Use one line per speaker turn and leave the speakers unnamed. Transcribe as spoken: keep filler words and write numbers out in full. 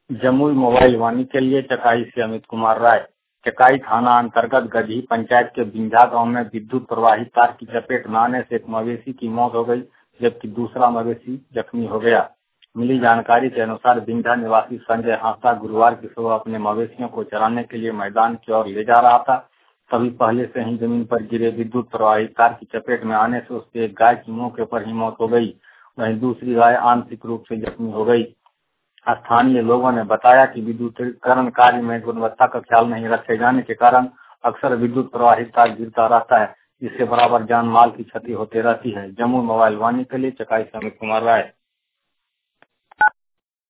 Jamui mobile वाणी के लिए चकाई से अमित कुमार राय। चकाई थाना अंतर्गत गधी पंचायत के बिंझा गांव में विद्युत प्रवाहित तार की चपेट में आने से एक मवेशी की मौत हो गई, जबकि दूसरा मवेशी जख्मी हो गया। मिली जानकारी के अनुसार बिंझा निवासी संजय हांसदा गुरुवार की सुबह अपने मवेशियों को चराने के लिए मैदान की ओर ले जा रहा था। तभी पहले से ही जमीन पर गिरे विद्युत प्रवाहित तार की चपेट में आने से उसकी एक गाय की मौके पर ही मौत हो गई, वहीं दूसरी गाय आंशिक रूप से जख्मी हो गई। स्थानीय लोगों ने बताया कि विद्युतीकरण कार्य में गुणवत्ता का ख्याल नहीं रखे जाने के कारण अक्सर विद्युत प्रवाहित तार गिरता रहता है, जिससे बराबर जान माल की क्षति होती रहती है। जमुई मोबाइल वाणी के लिए चकाई से अमित कुमार राय।